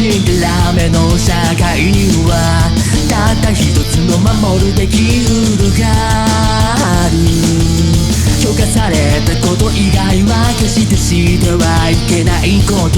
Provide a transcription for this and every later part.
んでラメの社会にはたった一つの守るべきルールがある。許可されたこと以外は決してしてはいけないこと。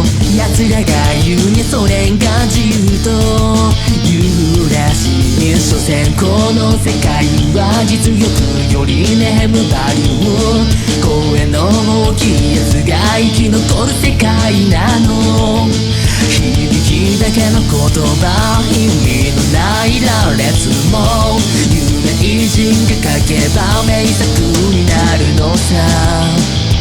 奴らが言うにそれが自由というらしい。所詮この世界は実力よりネームバリュー。声の大きいやつが生き残る世界なの。響きだけの言葉、意味のない羅列も有名人が書けば名作になるのさ。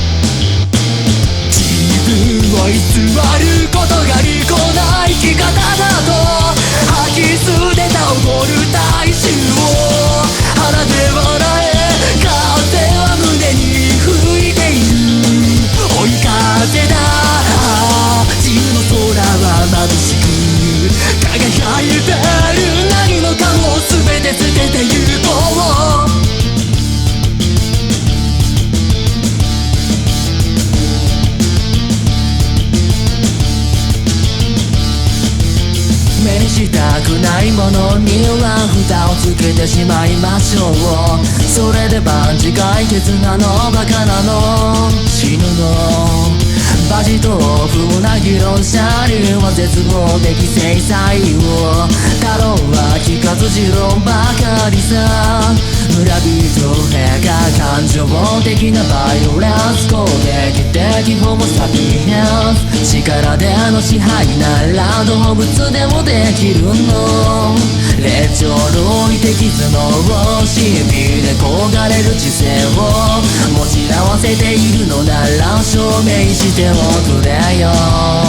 自分を偽ることが利己な生き方だと吐き捨てた溺る大衆を鼻で笑え、風は胸に吹いている。追い風だ、自由の空は眩しく輝いてる。何もかも全て捨ててゆこう。目にしたくないものには蓋をつけてしまいましょう。それで万事解決なの？バカなの？死ぬの？バジと風な議論者には絶望的制裁を。太郎は聞かず持論ばかりさ。村人が感情的なバイオレンス、攻撃的ホモサピエンス。力での支配なら動物でもできるの。霊長類的頭脳をしびれ焦がれる知性を持ち合わせているのなら証明しておくれよ。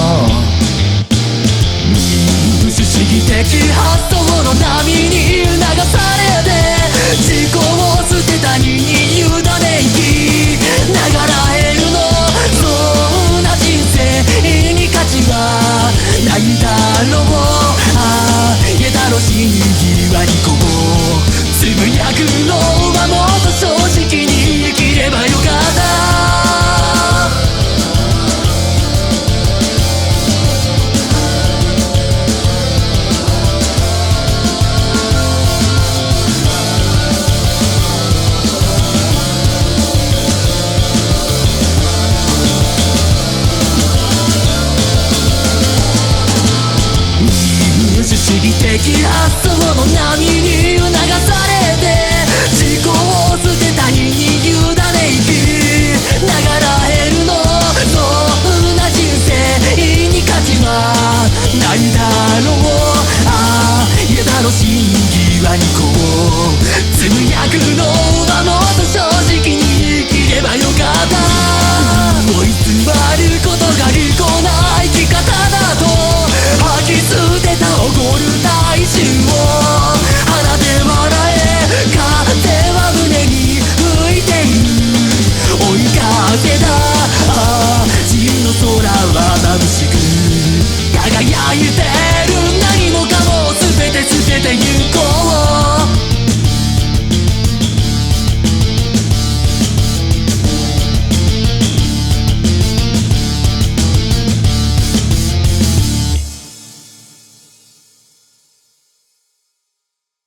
民主主義的発想の波に流されて自己を捨てたに委ね生きながら得るの。そんな人生に価値はないだろう。言えたろ死に際にこうつぶやくのはもっと正直に生きればよかった。民主主義的発想の波に